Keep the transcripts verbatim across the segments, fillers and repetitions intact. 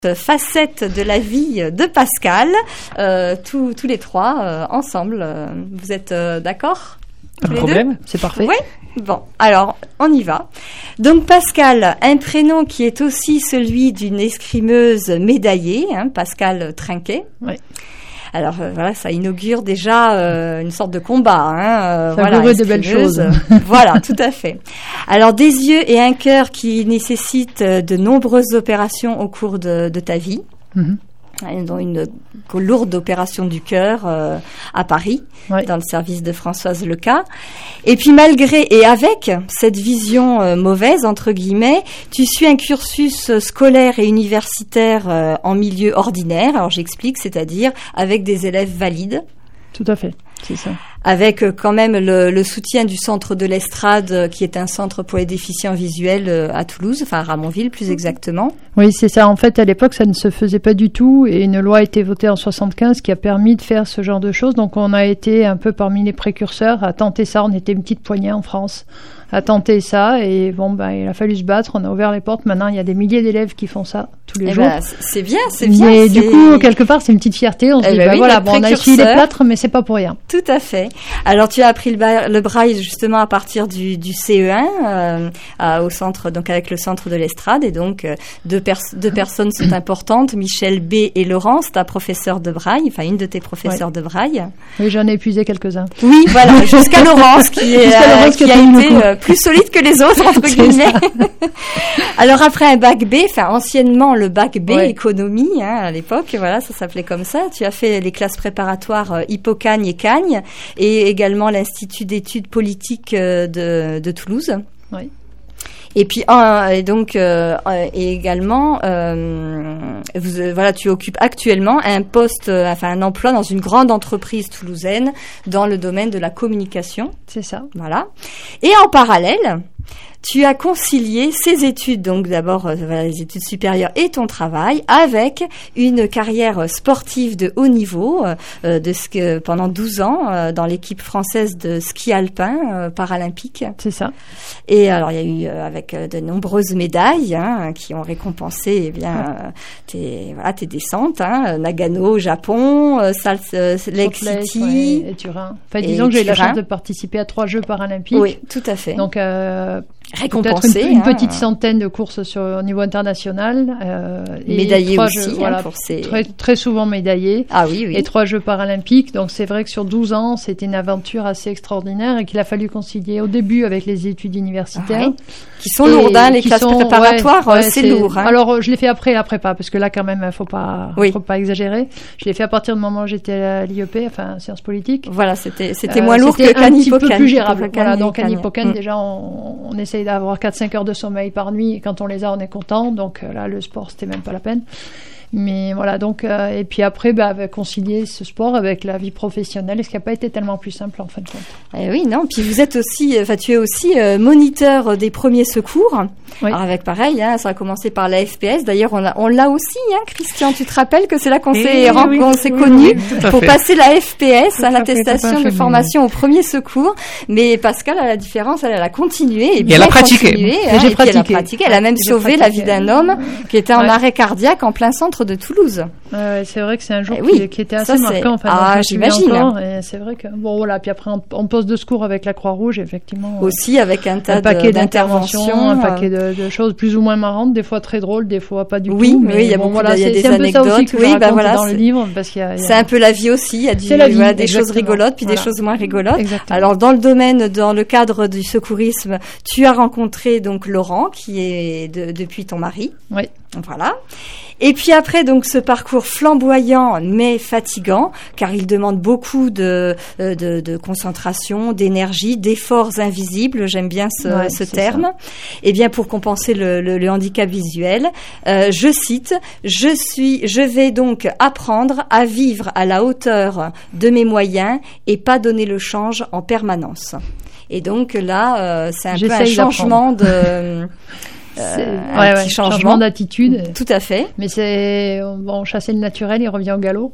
Facette de la vie de Pascal, euh, tous, tous les trois euh, ensemble. Euh, vous êtes euh, d'accord? Pas de problème, c'est parfait. Oui. Bon, alors on y va. Donc Pascal, un prénom qui est aussi celui d'une escrimeuse médaillée, hein, Pascal Trinquet. Oui. Alors euh, voilà, ça inaugure déjà euh, une sorte de combat. Hein, euh, ça voilà, de belles choses. Voilà, tout à fait. Alors des yeux et un cœur qui nécessitent de nombreuses opérations au cours de, de ta vie. Mm-hmm. Dont une lourde opération du cœur euh, à Paris, oui. Dans le service de Françoise Leca. Et puis malgré et avec cette vision euh, mauvaise, entre guillemets, tu suis un cursus scolaire et universitaire euh, en milieu ordinaire. Alors j'explique, c'est-à-dire avec des élèves valides. Tout à fait, c'est ça. Avec euh, quand même le, le soutien du Centre de l'Estrade, euh, qui est un centre pour les déficients visuels euh, à Toulouse, enfin à Ramonville plus exactement. Oui, c'est ça. En fait, à l'époque, ça ne se faisait pas du tout et une loi a été votée en soixante-quinze qui a permis de faire ce genre de choses. Donc on a été un peu parmi les précurseurs à tenter ça. On était une petite poignée en France à tenter ça et bon, ben, il a fallu se battre. On a ouvert les portes. Maintenant, il y a des milliers d'élèves qui font ça tous les eh jours. Ben, c'est bien, c'est bien. Et c'est... du coup, quelque part, c'est une petite fierté. On se eh dit, ben ben oui, voilà, bon, on a essuyé les plâtres, mais c'est pas pour rien. Tout à fait. Alors, tu as appris le, ba- le braille justement à partir du, du C E un euh, à, au centre, donc avec le Centre de l'Estrade. Et donc, euh, deux, pers- deux personnes sont importantes, Michel B. et Laurence, ta professeure de braille, enfin une de tes professeurs ouais. de braille. Oui, j'en ai épuisé quelques-uns. Oui, voilà, jusqu'à Laurence, qui, est, jusqu'à Laurence euh, qui a été euh, plus solide que les autres, entre guillemets. Alors après un bac B, enfin anciennement le bac B ouais. économie, hein, à l'époque, voilà, ça s'appelait comme ça. Tu as fait les classes préparatoires euh, Hippocagne et Cagne, et également l'Institut d'études politiques euh, de, de Toulouse. Oui. Et puis euh, et donc euh, et également euh, vous, euh, voilà, tu occupes actuellement un poste, euh, enfin un emploi dans une grande entreprise toulousaine dans le domaine de la communication. C'est ça. Voilà. Et en parallèle, tu as concilié ces études, donc d'abord euh, voilà, les études supérieures et ton travail, avec une carrière sportive de haut niveau euh, de ski, pendant douze ans euh, dans l'équipe française de ski alpin euh, paralympique. C'est ça. Et alors il y a eu euh, avec euh, de nombreuses médailles hein, qui ont récompensé eh bien euh, tes voilà tes descentes, hein, Nagano au Japon, euh, Salt euh, Lake City ouais, et Turin. Enfin disons que j'ai eu la chance de participer à trois Jeux paralympiques. Oui, tout à fait. Donc euh, récompensé, peut-être une, une hein. petite centaine de courses sur au niveau international, euh, médaillé aussi, jeux, hein, voilà, pour ces... très très souvent médaillés. Ah oui, oui. Et trois Jeux paralympiques. Donc c'est vrai que sur douze ans, c'était une aventure assez extraordinaire et qu'il a fallu concilier au début avec les études universitaires, ouais. qui sont lourdes, hein, les classes sont, préparatoires, ouais, ouais, c'est, c'est lourd. Hein. Alors je l'ai fait après la prépa parce que là quand même, faut pas, oui. faut pas exagérer. Je l'ai fait à partir du moment où j'étais à l'I E P, enfin sciences politiques. Voilà, c'était c'était euh, moins lourd c'était que qu'un un petit hippocane. peu plus gérable. Voilà, donc un hippocane, hippocane mm. déjà on, on essaye d'avoir quatre cinq heures de sommeil par nuit, et quand on les a, on est content. Donc là, le sport, c'était même pas la peine. Mais voilà, donc, euh, et puis après, bah, concilier ce sport avec la vie professionnelle, ce qui n'a pas été tellement plus simple en fin de compte. Eh oui, non. Puis vous êtes aussi, enfin, tu es aussi euh, moniteur des premiers secours. Oui. Alors avec pareil, hein, ça a commencé par la F P S. D'ailleurs, on, a, on l'a aussi, hein, Christian. Tu te rappelles que c'est là qu'on et s'est, oui, oui, qu'on s'est oui, connus oui, pour fait. passer la F P S, hein, l'attestation de formation au premier secours. Mais Pascal, à la différence, elle, elle a continué et, et bien elle a pratiqué. Continué, et hein, j'ai et pratiqué. Elle a pratiqué. Elle a même j'ai sauvé pratiqué. la vie d'un homme qui était en ouais. arrêt cardiaque en plein centre de Toulouse. Euh, c'est vrai que c'est un jour eh oui, qui, qui était assez ça, marquant. Enfin, ah, j'imagine. Encore, et c'est vrai que bon voilà. Puis après, en, en poste de secours avec la Croix-Rouge, effectivement. Aussi avec un tas un paquet d'interventions, d'interventions, un paquet de, de choses plus ou moins marrantes, des fois très drôles, des fois pas du oui, tout. Mais oui, il y a bon, beaucoup, voilà, il y a c'est, des c'est un anecdotes. peu ça aussi que oui, je raconte bah voilà, dans le livre, parce qu'il y a, il y a... c'est un peu la vie aussi. Il y a du, c'est la vie, voilà, des exactement. choses rigolotes, puis voilà. des choses moins rigolotes. Exactement. Alors dans le domaine, dans le cadre du secourisme, tu as rencontré donc Laurent, qui est de, depuis ton mari. Oui. Voilà. Et puis après, donc, ce parcours flamboyant mais fatigant, car il demande beaucoup de, de, de concentration, d'énergie, d'efforts invisibles. J'aime bien ce, ouais, ce terme. Ça. Et bien, pour compenser le, le, le handicap visuel, euh, je cite, je suis, je vais donc apprendre à vivre à la hauteur de mes moyens et pas donner le change en permanence. Et donc là, euh, c'est un J'essaye peu un changement de euh, un ouais, petit ouais, changement, changement d'attitude. Tout à fait. Mais c'est bon, chasser le naturel, il revient au galop.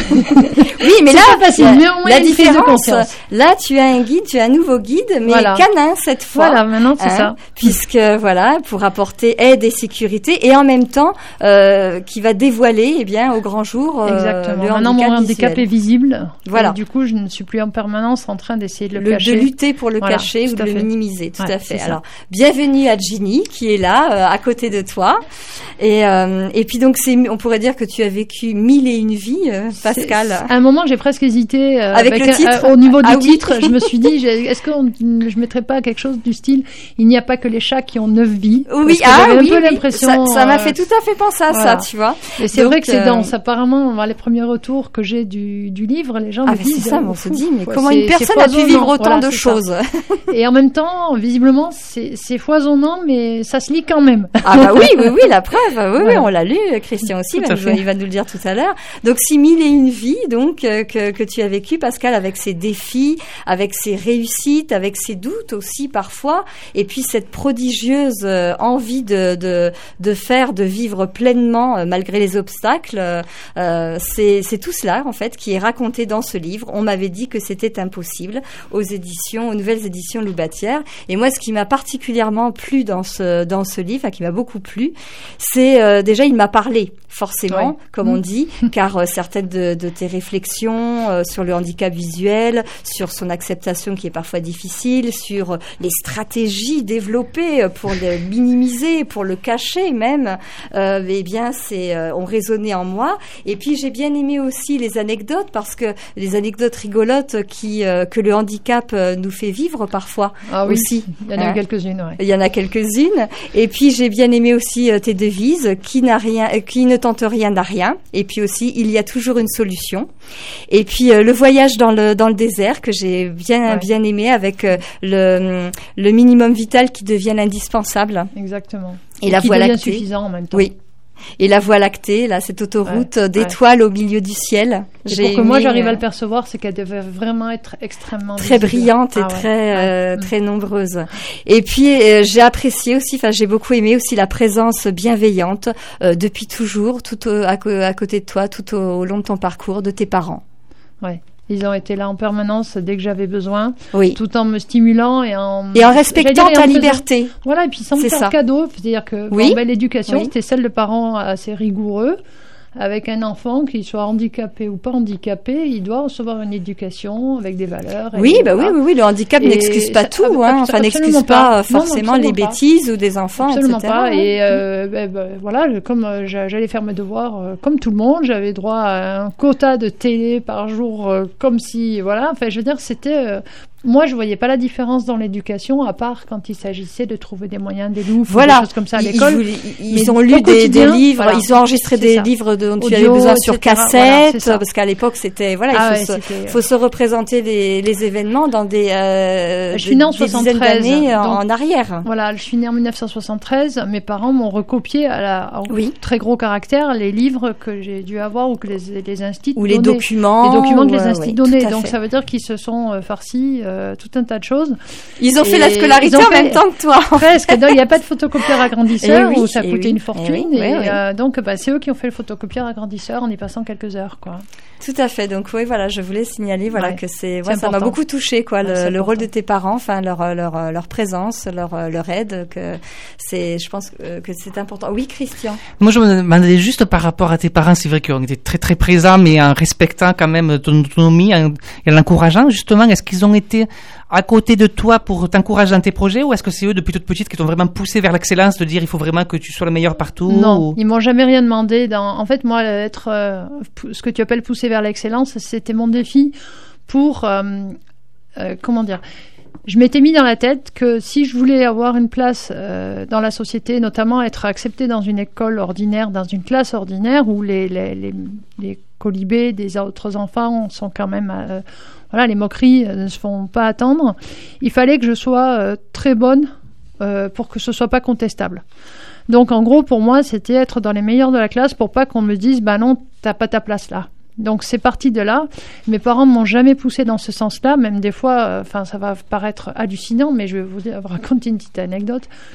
Oui, mais c'est là, pas facile, la, mais au moins la une prise de différence, conscience. Là, tu as un guide, tu as un nouveau guide, mais voilà. canin cette fois. Voilà, maintenant c'est hein, ça. Puisque voilà, pour apporter aide et sécurité, et en même temps, euh, qui va dévoiler, eh bien, au grand jour, euh, exactement. le Maintenant, handicap mon handicap visuel. est visible. Voilà. Et du coup, je ne suis plus en permanence en train d'essayer de le, le cacher. De lutter pour le voilà, cacher ou de le fait. minimiser, tout ouais, à fait. Ça. Alors, bienvenue à Ginny, qui est là, euh, à côté de toi. Et, euh, et puis donc, c'est, on pourrait dire que tu as vécu mille et une vies, euh, Pascal. C'est, c'est, à un moment, j'ai presque hésité euh, avec, avec le titre. Euh, au niveau du ah, titre, oui. je me suis dit, j'ai, est-ce que on, je mettrais pas quelque chose du style il n'y a pas que les chats qui ont neuf vies. Oui, parce que ah j'avais oui, un peu oui. l'impression. Ça, ça m'a euh, fait tout à fait penser à voilà. ça, tu vois. Et c'est donc, vrai que c'est euh... dense. Apparemment, les premiers retours que j'ai du, du livre, les gens ah, me mais disent. C'est ça, euh, on se dit, mais quoi, comment c'est, une personne a pu vivre autant voilà, de choses. Et en même temps, visiblement, c'est, c'est foisonnant, mais ça se lit quand même. Ah bah oui, oui, oui, la preuve. Oui, voilà. oui, on l'a lu, Christian aussi, il va, nous, il va nous le dire tout à l'heure. Donc, six mille et une vies, donc, euh, que, que tu as vécu, Pascal, avec ses défis, avec ses réussites, avec ses doutes aussi parfois, et puis cette prodigieuse euh, envie de, de, de faire, de vivre pleinement euh, malgré les obstacles. Euh, c'est, c'est tout cela, en fait, qui est raconté dans ce livre. On m'avait dit que c'était impossible aux éditions, aux nouvelles éditions Loubatière. Et moi, ce qui m'a particulièrement plu dans ce, dans ce livre, enfin, qui m'a beaucoup plu, c'est euh, déjà, il m'a parlé, forcément, ouais. comme mmh. on dit, car euh, certaines de, de tes réflexions euh, sur le handicap visuel, sur son acceptation qui est parfois difficile, sur les stratégies développées pour le minimiser, pour le cacher même, euh, eh bien, c'est, euh, ont résonné en moi. Et puis, j'ai bien aimé aussi les anecdotes, parce que les anecdotes rigolotes qui, euh, que le handicap euh, nous fait vivre parfois ah oui, aussi. Il y en a hein. eu quelques-unes, ouais. Il y en a quelques-unes. Et puis, j'ai bien aimé aussi euh, tes devises, qui n'a rien, euh, qui ne tente rien n'a rien. Et puis aussi, il y a toujours une solution. Et puis, euh, le voyage dans le, dans le désert, que j'ai bien, ouais. bien aimé, avec euh, le, le minimum vital qui devient l'indispensable. Exactement. Et, Et la qui voie devient lactée. Suffisant en même temps. Oui. Et la Voie lactée, là, cette autoroute ouais, d'étoiles ouais. au milieu du ciel. Et pour que aimé, moi j'arrive euh, à le percevoir, c'est qu'elle devait vraiment être extrêmement très visible. brillante et ah, très ouais. euh, ouais. très nombreuse. Et puis euh, j'ai apprécié aussi, enfin j'ai beaucoup aimé aussi la présence bienveillante euh, depuis toujours, tout au, à, à côté de toi, tout au, au long de ton parcours, de tes parents. Ouais. Ils ont été là en permanence dès que j'avais besoin, oui. tout en me stimulant et en et en respectant dire, ta en liberté. Faisant, voilà, et puis sans me faire ça. cadeau, c'est-à-dire que oui. bon, ben, l'éducation, oui. c'était celle de parents assez rigoureux. Avec un enfant, qu'il soit handicapé ou pas handicapé, il doit recevoir une éducation avec des valeurs. Oui, et, bah voilà. oui, oui, oui, le handicap et n'excuse pas ça, tout, hein. Enfin, n'excuse pas, pas forcément non, non, les pas. bêtises ou des enfants, absolument et cetera. Pas. Et euh, ben, ben, voilà, comme euh, j'allais faire mes devoirs euh, comme tout le monde, j'avais droit à un quota de télé par jour, euh, comme si, voilà. Enfin, je veux dire, c'était euh, moi, je voyais pas la différence dans l'éducation, à part quand il s'agissait de trouver des moyens, des loups, voilà. des choses comme ça à l'école. Ils, ils, ils ont lu des, des livres, voilà. ils ont enregistré des ça. livres dont tu avais besoin sur cassette, voilà, parce qu'à l'époque c'était voilà, ah il faut, ouais, se, faut se représenter les, les événements dans des, euh, je suis née en soixante-treize, d'années en, en arrière. Voilà, je suis née en dix-neuf cent soixante-treize. Mes parents m'ont recopié à la en oui. très gros caractère les livres que j'ai dû avoir ou que les, les instituts ou les donnaient. documents, les documents que ouais, les instituts ouais, donnaient. Donc ça veut dire qu'ils se sont euh, farcis euh, tout un tas de choses. Ils ont et fait la scolarité en même temps que toi. Presque. Il n'y a pas de photocopieur agrandisseur oui, où ça coûtait oui, une fortune. Et, oui, et oui, euh, oui. donc, bah, c'est eux qui ont fait le photocopieur agrandisseur en y passant quelques heures, quoi. Tout à fait. Donc oui, voilà, je voulais signaler, voilà, ouais. que c'est, c'est ouais, ça m'a beaucoup touché, quoi, ouais, le, le rôle de tes parents, enfin leur leur leur présence, leur leur aide, que c'est, je pense que c'est important. Oui, Christian. Moi, je me demandais juste par rapport à tes parents, c'est vrai qu'ils étaient très très présents, mais en respectant quand même ton autonomie en, et en l'encourageant. Justement, est-ce qu'ils ont été à côté de toi pour t'encourager dans tes projets, ou est-ce que c'est eux depuis toute petite qui t'ont vraiment poussé vers l'excellence, de dire il faut vraiment que tu sois le meilleur partout? Non, ou... ils m'ont jamais rien demandé. Dans... En fait, moi, être euh, ce que tu appelles pousser vers l'excellence, c'était mon défi pour euh, euh, comment dire. Je m'étais mis dans la tête que si je voulais avoir une place euh, dans la société, notamment être acceptée dans une école ordinaire, dans une classe ordinaire où les les les, les colibés des autres enfants sont quand même euh, voilà, les moqueries ne se font pas attendre. Il fallait que je sois euh, très bonne euh, pour que ce soit pas contestable. Donc en gros, pour moi, c'était être dans les meilleurs de la classe pour pas qu'on me dise bah non, t'as pas ta place là. Donc c'est parti de là. Mes parents m'ont jamais poussé dans ce sens-là, même des fois, enfin euh, ça va paraître hallucinant, mais je vais vous, dire, vous raconter une petite anecdote.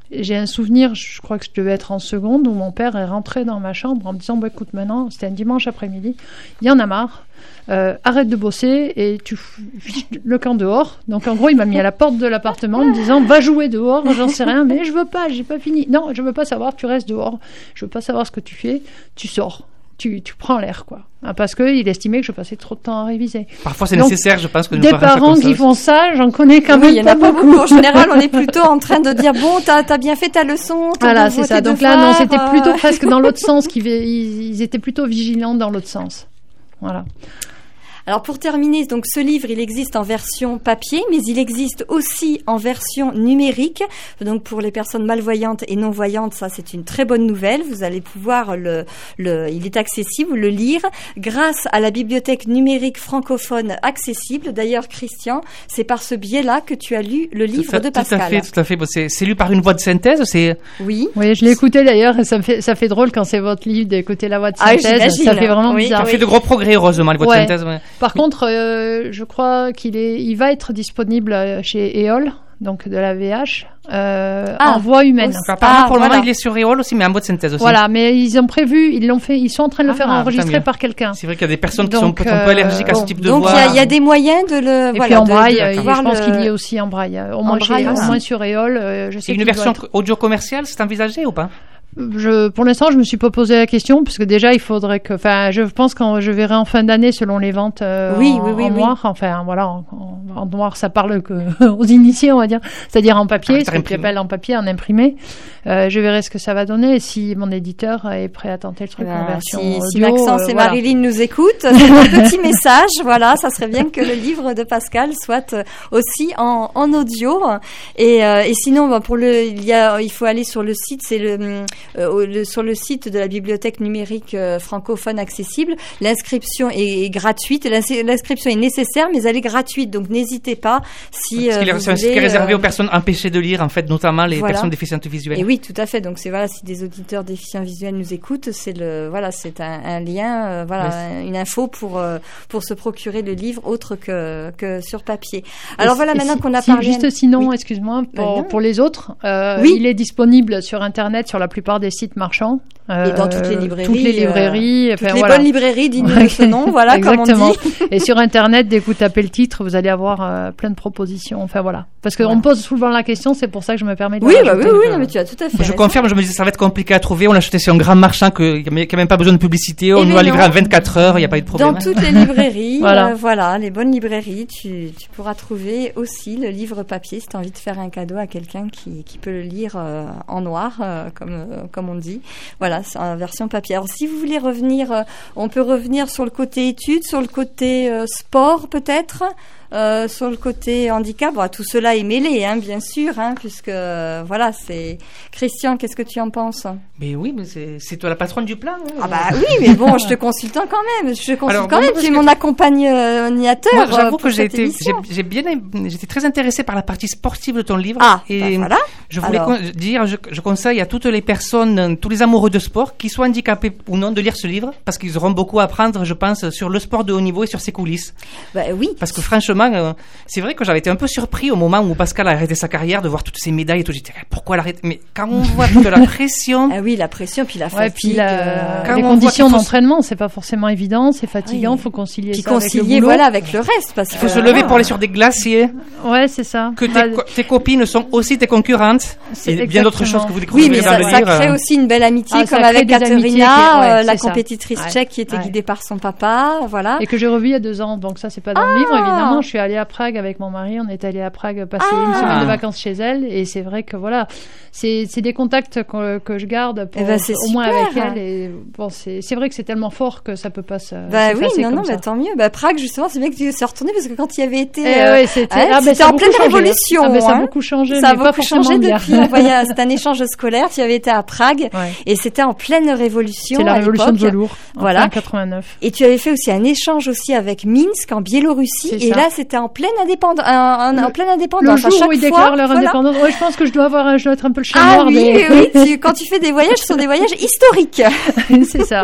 j'ai un souvenir, je crois que je devais être en seconde, où mon père est rentré dans ma chambre en me disant, bah, écoute, maintenant, c'était un dimanche après-midi, il y en a marre, euh, arrête de bosser et tu fiches le camp dehors. Donc en gros, il m'a mis à la porte de l'appartement en me disant, va jouer dehors, j'en sais rien, mais je veux pas, j'ai pas fini. Non, je veux pas savoir, tu restes dehors, je veux pas savoir ce que tu fais, tu sors. Tu, tu prends l'air, quoi. Parce qu'il estimait que je passais trop de temps à réviser. Parfois, c'est Donc, nécessaire, je pense que... Des parents qui font ça, j'en connais quand oui, même pas, pas beaucoup. beaucoup. En général, on est plutôt en train de dire, bon, t'as, t'as bien fait ta leçon. Voilà, c'est ça. Donc là, non, c'était euh... plutôt presque dans l'autre sens. Qu'ils, ils, ils étaient plutôt vigilants dans l'autre sens. Voilà. Alors pour terminer, donc ce livre, il existe en version papier, mais il existe aussi en version numérique. Donc pour les personnes malvoyantes et non-voyantes, ça c'est une très bonne nouvelle. Vous allez pouvoir le, le, il est accessible, le lire grâce à la bibliothèque numérique francophone accessible. D'ailleurs, Christian, c'est par ce biais-là que tu as lu le livre à, de Pascal. Tout à fait, tout à fait. Bon, c'est, c'est lu par une voix de synthèse, c'est. Oui. Oui, je l'ai écouté d'ailleurs, et ça me fait, ça fait drôle quand c'est votre livre d'écouter la voix de synthèse. Ah, j'imagine. Ça fait vraiment oui, bizarre. Ça fait de gros progrès, heureusement, les voix ouais. de synthèse. Ouais. Par contre, euh, je crois qu'il est, il va être disponible chez Éole, donc de la V H, euh, ah, en voix humaine. Donc, apparemment, ah, pour le voilà. moment, il est sur Éole aussi, mais en voix de synthèse aussi. Voilà, mais ils ont prévu, ils l'ont fait, ils sont en train de le Ah, faire ah, enregistrer par quelqu'un. C'est vrai qu'il y a des personnes qui donc, sont peut-être un peu allergiques euh, à ce bon, type de donc voix. Donc il y, y a des moyens de le. Et voilà, puis en de, braille, de, de, je voir pense le... qu'il y est aussi en braille. Au moins, braille, chez, ah. au moins sur Éole, euh, je sais. C'est une version être... audio commerciale, c'est envisagé ou pas? Je, pour l'instant, je me suis pas posé la question parce que déjà, il faudrait que, enfin, je pense que je verrai en fin d'année selon les ventes euh, oui, en, oui, oui, en oui. noir. Enfin, voilà, en, en, en noir, ça parle que aux initiés, on va dire, c'est-à-dire en papier, ce qu'on appelle en papier, en imprimé. Euh, je verrai ce que ça va donner et si mon éditeur est prêt à tenter le truc ben, en version si, audio. Si Maxence euh, et voilà. Marilyn nous écoutent, c'est un petit message. Voilà, ça serait bien que le livre de Pascal soit aussi en, en audio. Et, euh, et sinon, ben, pour le, il y a, il faut aller sur le site, c'est le, euh, le sur le site de la bibliothèque numérique euh, francophone accessible. L'inscription est, est gratuite. L'inscription est nécessaire, mais elle est gratuite. Donc n'hésitez pas si Parce euh, qu'il vous est, c'est un site voulez, qui est réservé euh, aux personnes empêchées de lire, en fait, notamment les voilà. personnes déficientes visuelles. Et oui, tout à fait. Donc c'est voilà, si des auditeurs déficients visuels nous écoutent, c'est le voilà, c'est un, un lien, euh, voilà, Mais une info pour euh, pour se procurer le livre autre que que sur papier. Alors Et voilà, si, maintenant qu'on a si, parlé. Juste sinon, oui. excuse-moi, Ben pour, pour les autres, euh, oui. il est disponible sur Internet sur la plupart des sites marchands. Euh, Et dans toutes les librairies. Toutes les librairies. Euh, enfin, toutes les voilà. bonnes librairies dignes de ce nom, voilà, comme on dit. Et sur Internet, dès que vous tapez le titre, vous allez avoir euh, plein de propositions. Enfin voilà. Parce qu'on voilà. me pose souvent la question, c'est pour ça que je me permets de Oui, la bah oui, rajouter. oui, non, mais tu as tout à fait. Je raison. confirme, je me disais, ça va être compliqué à trouver. On l'a acheté sur un grand marchand qu'il n'y a quand même pas besoin de publicité. On Eh nous ben l'a livré non. en vingt-quatre heures, il n'y a pas eu de problème. Dans toutes les librairies, voilà. Euh, voilà, les bonnes librairies, tu, tu pourras trouver aussi le livre papier si tu as envie de faire un cadeau à quelqu'un qui, qui peut le lire euh, en noir, euh, comme, euh, comme on dit. Voilà, c'est en version papier. Alors, si vous voulez revenir, euh, on peut revenir sur le côté études, sur le côté euh, sport peut-être. Euh, sur le côté handicap, bon, tout cela est mêlé, hein, bien sûr, hein, puisque euh, voilà, c'est Christian. Qu'est-ce que tu en penses? Mais oui, mais c'est, c'est toi la patronne du plan. Hein. Ah bah oui, mais bon, je te consulte quand même. Je te consulte Alors, quand bon, même. Tu es mon accompagnateur. Moi, j'avoue euh, que j'ai cette été, émission. j'ai, j'ai bien, j'étais très intéressée par la partie sportive de ton livre. Ah, et bah voilà. je voulais Alors. con- dire, je, je conseille à toutes les personnes, tous les amoureux de sport, qu'ils soient handicapés ou non, de lire ce livre, parce qu'ils auront beaucoup à apprendre, je pense, sur le sport de haut niveau et sur ses coulisses. Bah oui. Parce que franchement, euh, c'est vrai que j'avais été un peu surpris au moment où Pascal a arrêté sa carrière de voir toutes ces médailles et tout. J'étais, pourquoi l'arrêter? Mais quand on voit de la pression. Ah oui, la pression, puis la Ouais, fatigue. puis la, euh, Quand les on voit conditions qu'il faut d'entraînement, c'est pas forcément évident, c'est fatigant, Oui. faut concilier Puis ça avec le concilier, boulot. voilà, avec le reste, parce Il faut que, se lever voilà. pour aller sur des glaciers, Ouais, c'est ça. que tes, Bah, co- tes copines sont aussi tes concurrez, C'est et bien d'autres exactement. choses que vous découvrez Oui, mais dans ça, le ça livre. crée aussi une belle amitié, Ah, ça comme crée avec des amitiés qui- Katerina, ouais, euh, c'est la ça. compétitrice Ouais. tchèque qui était Ouais. guidée par son papa, voilà. Et que j'ai revu il y a deux ans, donc ça c'est pas dans le livre évidemment. Je suis allée à Prague avec mon mari, on est allé à Prague passer Ah. une semaine de vacances chez elle, et c'est vrai que voilà, c'est c'est des contacts que, que je garde pour, Eh ben, c'est au moins super. avec elle. Et bon, c'est c'est vrai que c'est tellement fort que ça peut pas se. Bah oui, s'effacer non, comme non, ça. bah tant mieux. Bah Prague, justement, c'est bien que tu sois retourné parce que quand il y avait été, Eh euh, ouais, c'était hein, ah, ben, c'était ça a en beaucoup pleine changé. révolution. Ah, ben, ça a hein. beaucoup changé, Ça a mais pas beaucoup forcément changé bien. depuis. On voyait, c'était un échange scolaire. Tu avais été à Prague Ouais. et c'était en pleine révolution. C'est la à révolution de l'époque. velours. En Voilà. quatre-vingt-neuf. Et tu avais fait aussi un échange aussi avec Minsk en Biélorussie. C'est Et ça. là, c'était en pleine indépendance, en, en, en pleine indépendance. Le jour à chaque où ils fois, déclarent leur voilà. indépendance. Ouais, je pense que je dois avoir, je dois être un peu le chien ah, noir. oui, mais... oui, oui, tu, quand tu fais des voyages, ce sont des voyages historiques. C'est ça.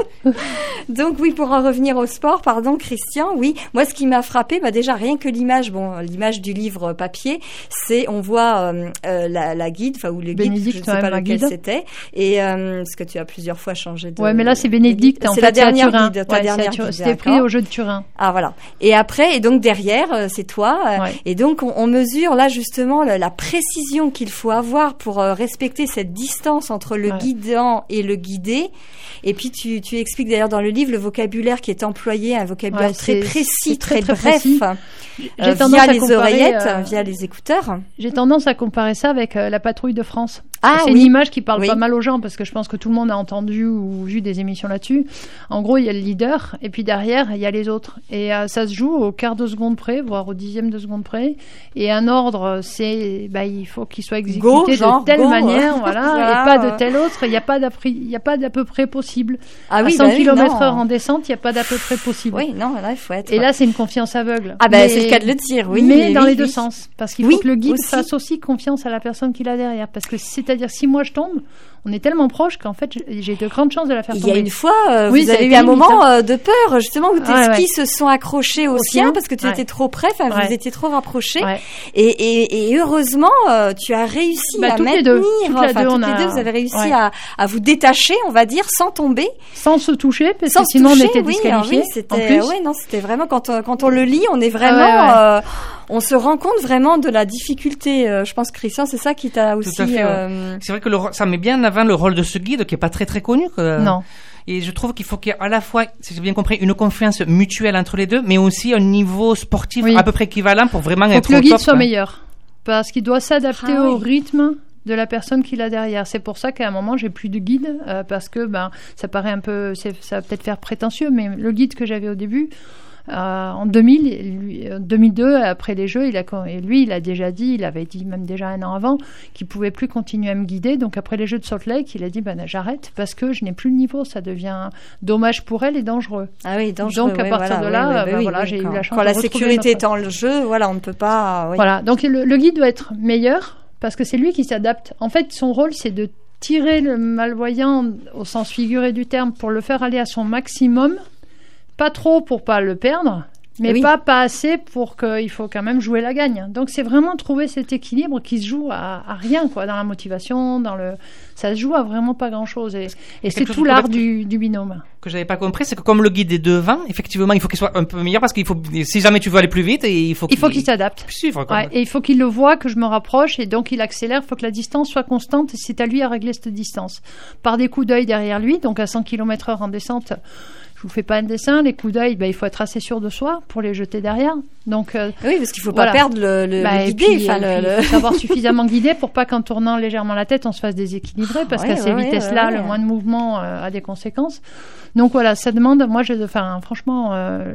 Donc oui, pour en revenir au sport, pardon, Christian, oui. Moi, ce qui m'a frappé, bah déjà rien que l'image, bon, l'image du livre papier, c'est, on voit euh, euh, la, la guide, enfin ou le guide, je ne sais pas lequel c'était, et euh, parce que tu as plusieurs fois changé de. Ouais, mais là c'est Bénédicte. En c'est fait, la dernière Turin. guide, ta ouais, dernière guide. guide. C'était pris au jeu de Turin. Ah voilà. Et après, et donc derrière, euh, c'est toi. Euh, ouais. Et donc on, on mesure là justement la, la précision qu'il faut avoir pour euh, respecter cette distance entre le ouais. guidant et le guidé. Et puis tu, tu expliques d'ailleurs dans le livre le vocabulaire qui est employé, un vocabulaire ouais, très précis, très, très, très bref, précis. Euh, via les comparer, oreillettes, euh, via les écouteurs. J'ai tendance à comparer ça avec euh, la patrouille de France. Ah, c'est oui. une image qui parle oui. pas mal aux gens parce que je pense que tout le monde a entendu ou vu des émissions là-dessus. En gros, il y a le leader et puis derrière, il y a les autres. Et euh, ça se joue au quart de seconde près, voire au dixième de seconde près. Et un ordre, c'est, bah, il faut qu'il soit exécuté go, genre, de telle go, manière, voilà, ah, et pas de telle autre. Il n'y a pas d'à il y a pas d'à peu près possible. Ah oui, à cent bah kilomètres heure en descente, il n'y a pas d'à peu près possible. Oui, non, là, il faut être. Et là, c'est une confiance aveugle. Ah ben, bah, c'est le cas de le dire, oui. Mais dans oui, les oui. deux sens. Parce qu'il oui, faut que le guide aussi. fasse aussi confiance à la personne qu'il a derrière. Parce que c'est-à-dire, si moi je tombe, on est tellement proches qu'en fait, j'ai de grandes chances de la faire tomber. Il y a une fois, euh, oui, vous avez eu un moment euh, de peur, justement, où tes ah, skis ouais. se sont accrochés au, au sien parce que tu ouais. étais trop près, enfin, ouais. vous étiez trop rapprochés. Ouais. Et, et, et heureusement, euh, tu as réussi bah, à toutes maintenir, les deux. Toutes enfin, les deux, toutes a... les deux, vous avez réussi ouais. à, à vous détacher, on va dire, sans tomber. Sans se toucher, parce sans que sinon toucher, on était oui, disqualifiés. Oui, c'était, ouais, non, c'était vraiment, quand, euh, quand on le lit, on est vraiment, ah, ouais, ouais. Euh, on se rend compte vraiment de la difficulté. Euh, je pense, Christian, c'est ça qui t'a aussi. Tout à fait, euh... ouais. C'est vrai que le, ça met bien en avant le rôle de ce guide qui est pas très très connu. Que, non. Et je trouve qu'il faut qu'il y ait à la fois, si j'ai bien compris, une confiance mutuelle entre les deux, mais aussi un niveau sportif oui. à peu près équivalent pour vraiment faut être que le au guide top, soit hein. meilleur, parce qu'il doit s'adapter ah, au oui. rythme de la personne qu'il a derrière. C'est pour ça qu'à un moment j'ai plus de guide euh, parce que ben ça paraît un peu, c'est, ça va peut-être faire prétentieux, mais le guide que j'avais au début. Euh, en deux mille, lui, deux mille deux, après les Jeux, il a, et lui, il a déjà dit, il avait dit même déjà un an avant, qu'il pouvait plus continuer à me guider. Donc après les Jeux de Salt Lake, il a dit, ben j'arrête parce que je n'ai plus le niveau, ça devient dommage pour elle et dangereux. Ah oui, dangereux. Donc à oui, partir voilà, de là, oui, oui, ben, oui, voilà, oui, j'ai quand, eu la chance. Quand de la sécurité notre... est en jeu, voilà, on ne peut pas. Oui. Voilà, donc le, le guide doit être meilleur parce que c'est lui qui s'adapte. En fait, son rôle, c'est de tirer le malvoyant au sens figuré du terme pour le faire aller à son maximum, pas trop pour pas le perdre. Mais oui. pas, pas assez pour qu'il faut quand même jouer la gagne. Donc c'est vraiment trouver cet équilibre qui se joue à, à rien, quoi, dans la motivation, dans le, ça se joue à vraiment pas grand chose. Et, et c'est tout l'art du, du binôme. Que j'avais pas compris, c'est que comme le guide est devant, effectivement, il faut qu'il soit un peu meilleur parce qu'il faut, si jamais tu veux aller plus vite, il faut qu'il, il faut qu'il s'adapte. Suivre, ouais, et il faut qu'il le voit, que je me rapproche, et donc il accélère. Il faut que la distance soit constante, et c'est à lui à régler cette distance. Par des coups d'œil derrière lui, donc à cent kilomètres heure en descente. Je vous fais pas un dessin, les coups d'œil, ben, il faut être assez sûr de soi pour les jeter derrière. Donc, euh, oui, parce qu'il faut voilà. pas perdre le, le, bah, le guidé. Puis, enfin, le, le... Il faut savoir suffisamment guider pour pas qu'en tournant légèrement la tête, on se fasse déséquilibrer, parce ouais, qu'à ces ouais, vitesses-là, ouais, ouais. le moins de mouvement euh, a des conséquences. Donc voilà, ça demande, moi, je, enfin, franchement, euh,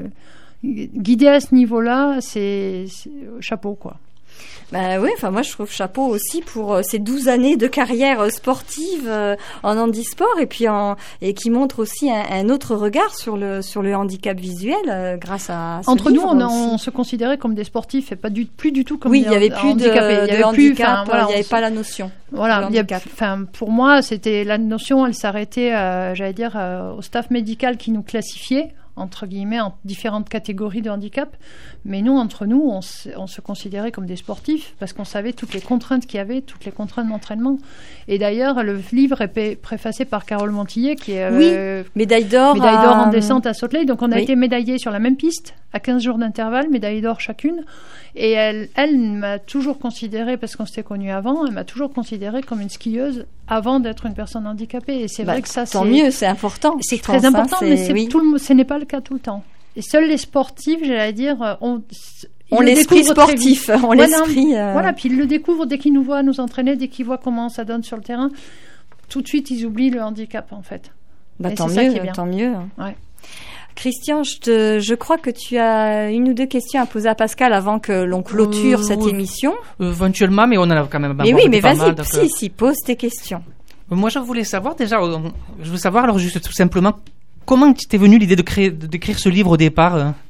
guider à ce niveau-là, c'est, c'est chapeau, quoi. Bah oui, enfin moi je trouve chapeau aussi pour euh, ces douze années de carrière euh, sportive euh, en handisport et puis en et qui montre aussi un, un autre regard sur le sur le handicap visuel euh, grâce à ce Entre livre nous, on, aussi. on se considérait comme des sportifs et pas du plus du tout comme oui, des il y avait plus de, handicapés. De il y avait handicap, plus, voilà, il n'y avait se... pas la notion. Voilà, enfin pour moi, c'était la notion, elle s'arrêtait, euh, j'allais dire, euh, au staff médical qui nous classifiait entre guillemets, en différentes catégories de handicap. Mais nous, entre nous, on se, on se considérait comme des sportifs parce qu'on savait toutes les contraintes qu'il y avait, toutes les contraintes d'entraînement. Et d'ailleurs, le livre est préfacé par Carole Montillet, qui est oui, euh, médaille d'or, médaille d'or à... en descente à Salt Lake. Donc, on a oui. été médaillés sur la même piste, à quinze jours d'intervalle, médaille d'or chacune. Et elle, elle m'a toujours considérée, parce qu'on s'était connus avant, elle m'a toujours considérée comme une skieuse avant d'être une personne handicapée. Et c'est bah, vrai que ça, tant c'est... mieux, c'est important. C'est très pense, important, hein, mais c'est oui. tout le, ce n'est pas le cas tout le temps. Et seuls les sportifs, j'allais dire, ont... On l'esprit sportif, on voilà, l'esprit... Euh... Voilà, puis ils le découvrent dès qu'ils nous voient nous entraîner, dès qu'ils voient comment ça donne sur le terrain. Tout de suite, ils oublient le handicap, en fait. Bah, tant mieux, tant mieux. Ouais. Christian, je, te, je crois que tu as une ou deux questions à poser à Pascal avant que l'on clôture euh, cette oui. émission. Éventuellement, mais on en a quand même... Mais oui, mais vas-y, mal, si, si, pose tes questions. Moi, je voulais savoir déjà, je veux savoir alors juste tout simplement, comment t'es venue l'idée de créer, d'écrire ce livre au départ ?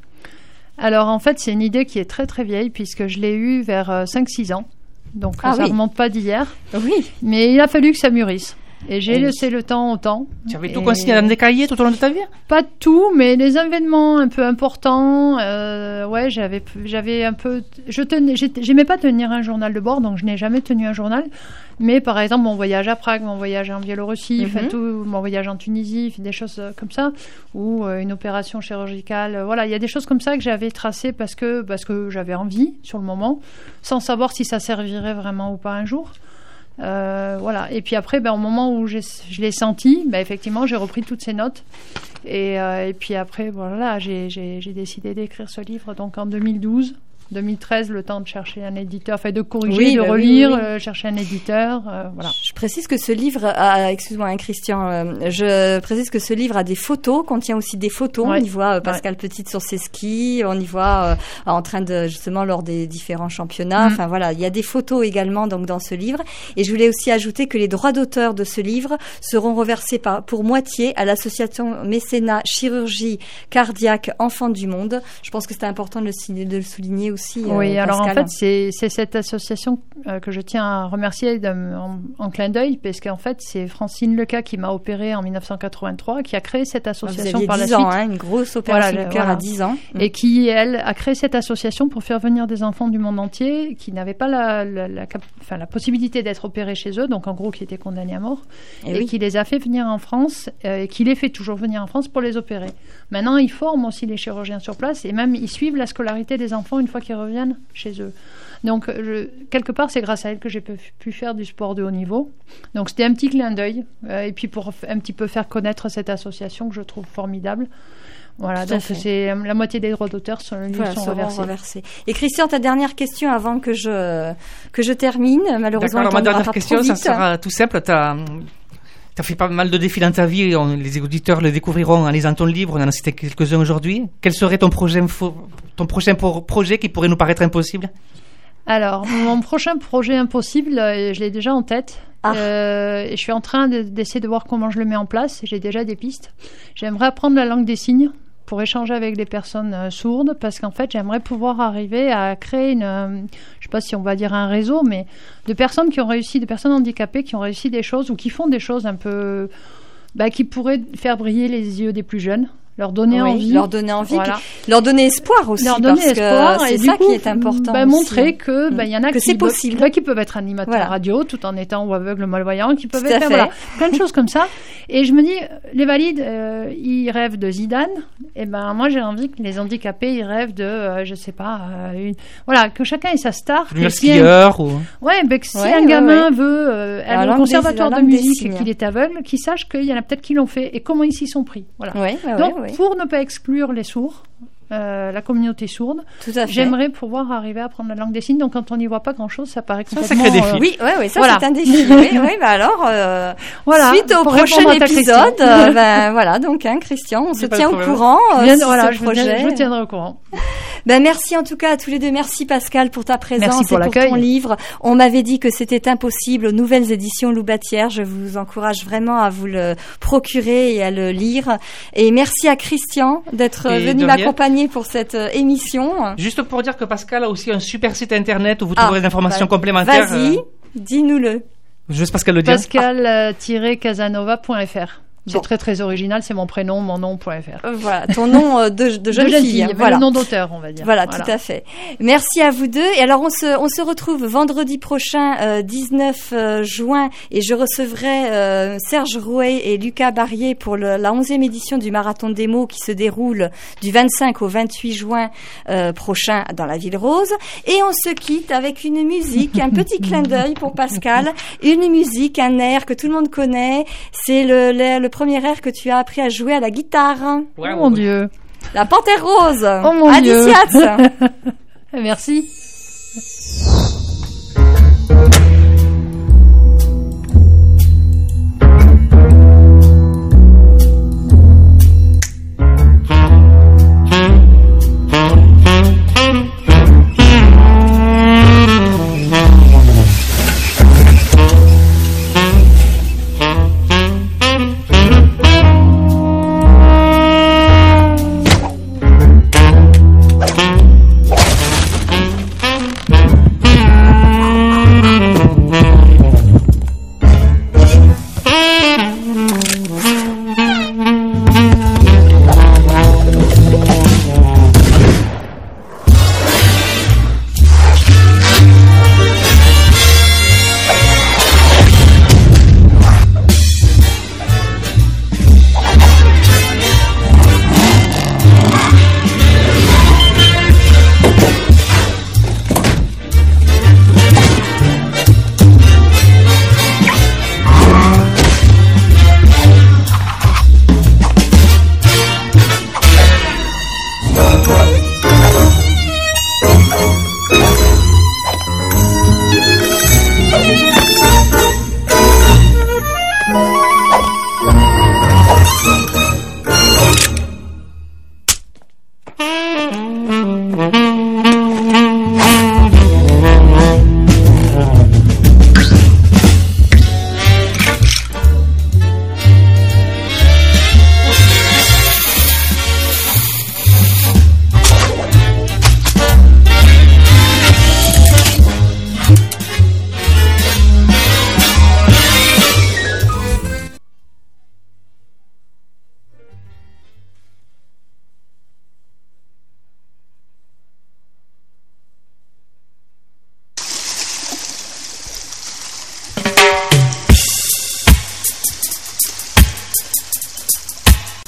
Alors en fait, c'est une idée qui est très très vieille puisque je l'ai eue vers euh, cinq six ans. Donc ah, ça ne oui. remonte pas d'hier. Oui. Mais il a fallu que ça mûrisse. Et j'ai oui. laissé le temps au temps. Tu avais tout consigné dans des cahiers tout au long de ta vie ? Pas tout, mais les événements un peu importants. Euh, ouais, j'avais, j'avais un peu. Je tenais, j'aimais pas tenir un journal de bord, donc je n'ai jamais tenu un journal. Mais par exemple, mon voyage à Prague, mon voyage en Biélorussie, mm-hmm. tout, mon voyage en Tunisie, des choses comme ça, ou euh, une opération chirurgicale. Euh, voilà, il y a des choses comme ça que j'avais tracées parce que parce que j'avais envie sur le moment, sans savoir si ça servirait vraiment ou pas un jour. Euh, voilà. Et puis après, ben, au moment où j'ai, je l'ai senti, ben, effectivement, j'ai repris toutes ces notes. Et, euh, et puis après, voilà, j'ai, j'ai, j'ai décidé d'écrire ce livre donc en deux mille douze. deux mille treize, le temps de chercher un éditeur, enfin de corriger, oui, de bah relire, oui, oui. Euh, chercher un éditeur, euh, voilà. Je précise que ce livre a, excuse-moi, hein, Christian, euh, je précise que ce livre a des photos, contient aussi des photos. Ouais. On y voit euh, Pascale ouais. Petite sur ses skis, on y voit euh, en train de justement lors des différents championnats. Mmh. Enfin voilà, il y a des photos également donc dans ce livre. Et je voulais aussi ajouter que les droits d'auteur de ce livre seront reversés par, pour moitié à l'association Mécénat Chirurgie Cardiaque Enfants du Monde. Je pense que c'est important de le, de le souligner aussi. Aussi, oui, euh, alors en fait, c'est, c'est cette association euh, que je tiens à remercier de, en, en clin d'œil, parce qu'en fait, c'est Francine Leca qui m'a opéré en dix-neuf cent quatre-vingt-trois, qui a créé cette association par la suite. Vous aviez dix ans, hein, une grosse opération voilà, du cœur voilà. à dix ans. Et qui, elle, a créé cette association pour faire venir des enfants du monde entier qui n'avaient pas la, la, la, cap- enfin, la possibilité d'être opérés chez eux, donc en gros qui étaient condamnés à mort, et, et oui. qui les a fait venir en France, euh, et qui les fait toujours venir en France pour les opérer. Maintenant, ils forment aussi les chirurgiens sur place, et même ils suivent la scolarité des enfants une fois qu'ils reviennent chez eux. Donc, je, quelque part, c'est grâce à elle que j'ai pu, pu faire du sport de haut niveau. Donc, c'était un petit clin d'œil. Euh, et puis, pour un petit peu faire connaître cette association que je trouve formidable. Voilà, Tout donc c'est la moitié des droits d'auteur sont, voilà, sont reversés. reversés. Et Christian, ta dernière question avant que je, que je termine. Malheureusement, alors, ma dernière question, ça sera tout simple. Tu as fait pas mal de défis dans ta vie, on, les auditeurs le découvriront en lisant ton livre, on en a cité quelques-uns aujourd'hui. Quel serait ton projet, ton prochain pro- projet qui pourrait nous paraître impossible ? Alors, mon prochain projet impossible, je l'ai déjà en tête. Ah. Euh, et je suis en train de, d'essayer de voir comment je le mets en place. J'ai déjà des pistes. J'aimerais apprendre la langue des signes pour échanger avec des personnes euh, sourdes, parce qu'en fait, j'aimerais pouvoir arriver à créer une, euh, je ne sais pas si on va dire un réseau, mais de personnes qui ont réussi, de personnes handicapées qui ont réussi des choses ou qui font des choses un peu, bah, qui pourraient faire briller les yeux des plus jeunes. Leur donner oui, envie. Leur donner envie. Voilà. Leur donner espoir aussi. Leur donner parce espoir. Que c'est ça coup, qui est important. Bah, montrer que, bah, y en a que qui, c'est possible. Bah, qui peuvent être animateurs voilà. radio tout en étant ou aveugles, malvoyants, qui peuvent tout être, voilà, plein de choses comme ça. Et je me dis, les valides, euh, ils rêvent de Zidane. Et ben, moi, j'ai envie que les handicapés, ils rêvent de, euh, je sais pas, euh, une, voilà, que chacun ait sa star. Un skieur ou. Ouais, ben, que si ouais, un gamin ouais. veut, euh, aller au conservatoire de musique et qu'il est aveugle, qu'il sache qu'il y en a peut-être qui l'ont fait et comment ils s'y sont pris. Voilà. Ouais, ouais, Donc, ouais, ouais. pour ne pas exclure les sourds, euh, la communauté sourde. Tout à fait. J'aimerais pouvoir arriver à apprendre la langue des signes. Donc, quand on n'y voit pas grand-chose, ça paraît complètement... Ça, sacré défi. Euh, oui, ouais, ouais, ça, voilà. c'est un défi. oui, oui, bah alors, euh, voilà, suite au prochain épisode, euh, ben voilà, donc, hein, Christian, on se tient au courant euh, Bien, sur voilà, ce je projet. Je vous tiendrai au courant. Ben merci en tout cas à tous les deux. Merci Pascale pour ta présence merci pour et l'accueil. pour ton livre. On m'avait dit que c'était impossible aux nouvelles éditions Loubatière. Je vous encourage vraiment à vous le procurer et à le lire. Et merci à Christian d'être et venu de m'accompagner pour cette émission. Juste pour dire que Pascale a aussi un super site internet où vous trouverez ah, des informations bah, complémentaires. Vas-y, euh... dis-nous-le. Je laisse Pascale le dire. Pascale tiret casanova point f r. C'est bon. très très original, c'est mon prénom, mon nom.fr. Euh, voilà, ton nom euh, de, de jeune, de jeune fille. fille voilà. Le nom d'auteur, on va dire. Voilà, voilà, tout à fait. Merci à vous deux. Et alors, on se, on se retrouve vendredi prochain, euh, dix-neuf juin, et je recevrai euh, Serge Rouet et Lucas Barrier pour le, la onzième édition du Marathon des mots qui se déroule du vingt-cinq au vingt-huit juin euh, prochain dans la Ville Rose. Et on se quitte avec une musique, un petit clin d'œil pour Pascal, une musique, un air que tout le monde connaît. C'est le, le, le premier air que tu as appris à jouer à la guitare. Ouais, oh mon Dieu. La Panthère Rose. Oh mon Dieu. Adiciat. Merci.